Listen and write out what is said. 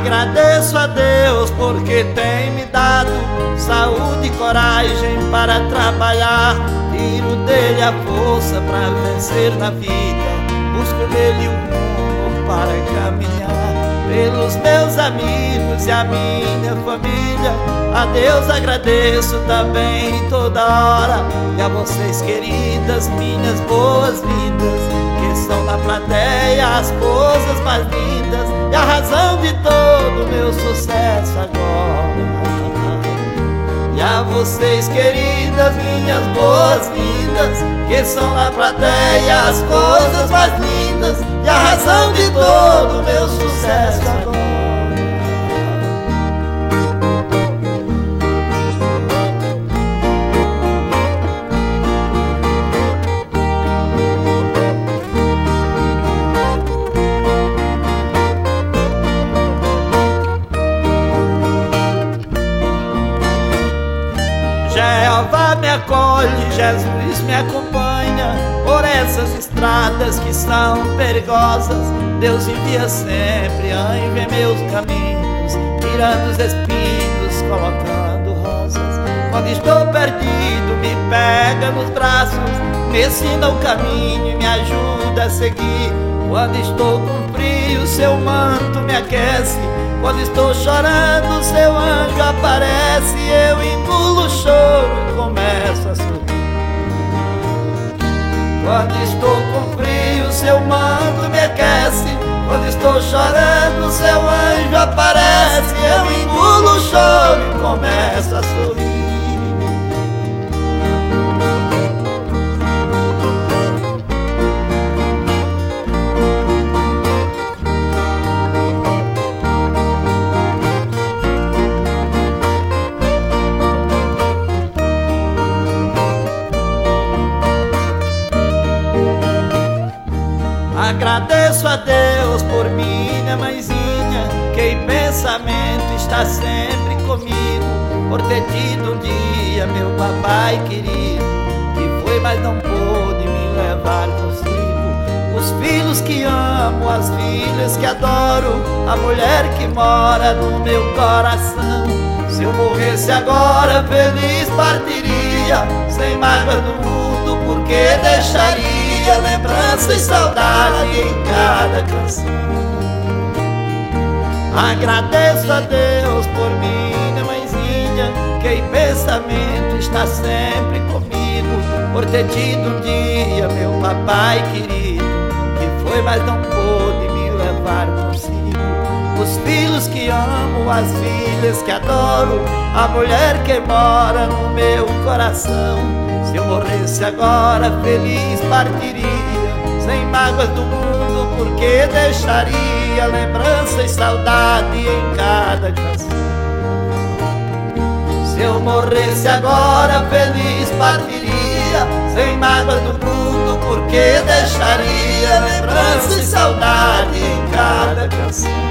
Agradeço a Deus porque tem me dado saúde e coragem para trabalhar. Tiro dele a força para vencer na vida, busco nele um rumo para caminhar. Pelos meus amigos e a minha família, a Deus agradeço também toda hora. E a vocês, queridas, minhas boas-vindas, que são na plateia as coisas mais lindas e a razão de todo o meu sucesso agora. E a vocês, queridas, minhas boas-vindas, que são na plateia as coisas mais lindas e a razão de todo o meu sucesso agora. Jeová me acolhe, Jesus me acompanha por essas estradas que são perigosas. Deus envia sempre em ver meus caminhos, tirando os espinhos, colocando rosas. Quando estou perdido, me pega nos braços, me ensina o caminho e me ajuda a seguir. Quando estou com frio, seu manto me aquece. Quando estou chorando, seu anjo aparece. Eu engulo o choro e começo a sorrir. Quando estou com frio, seu manto me aquece. Quando estou chorando, seu anjo aparece. Eu engulo o choro e começo a sorrir. Agradeço a Deus por minha mãezinha, que em pensamento está sempre comigo, por ter tido um dia meu papai querido, que foi mas não pôde me levar consigo. Os filhos que amo, as filhas que adoro, a mulher que mora no meu coração. Se eu morresse agora feliz partiria, sem mágoa do mundo, porque deixaria lembrança e saudade em cada canção. Agradeço a Deus por minha mãezinha, que em pensamento está sempre comigo, por ter tido um dia meu papai querido, que foi mas não pôde me levar consigo. Os filhos que amo, as filhas que adoro, a mulher que mora no meu coração. Se eu morresse agora feliz partiria, sem mágoas do mundo, porque deixaria lembrança e saudade em cada canção. Se eu morresse agora feliz partiria, sem mágoas do mundo, porque deixaria lembrança e saudade em cada canção.